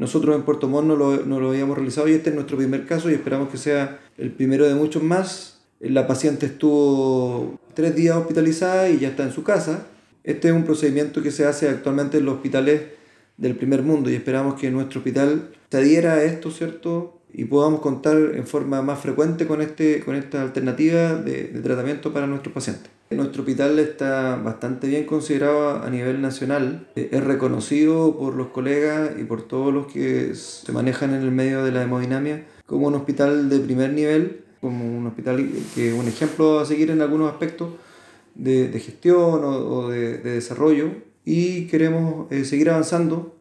Nosotros en Puerto Montt no lo habíamos realizado y este es nuestro primer caso y esperamos que sea el primero de muchos más. La paciente estuvo 3 días hospitalizada y ya está en su casa. Este es un procedimiento que se hace actualmente en los hospitales del primer mundo y esperamos que nuestro hospital se adhiera a esto, ¿cierto? Y podamos contar en forma más frecuente con esta alternativa de tratamiento para nuestros pacientes. Nuestro hospital está bastante bien considerado a nivel nacional. Es reconocido por los colegas y por todos los que se manejan en el medio de la hemodinamia como un hospital de primer nivel, como un hospital que es un ejemplo a seguir en algunos aspectos de gestión o de desarrollo y queremos seguir avanzando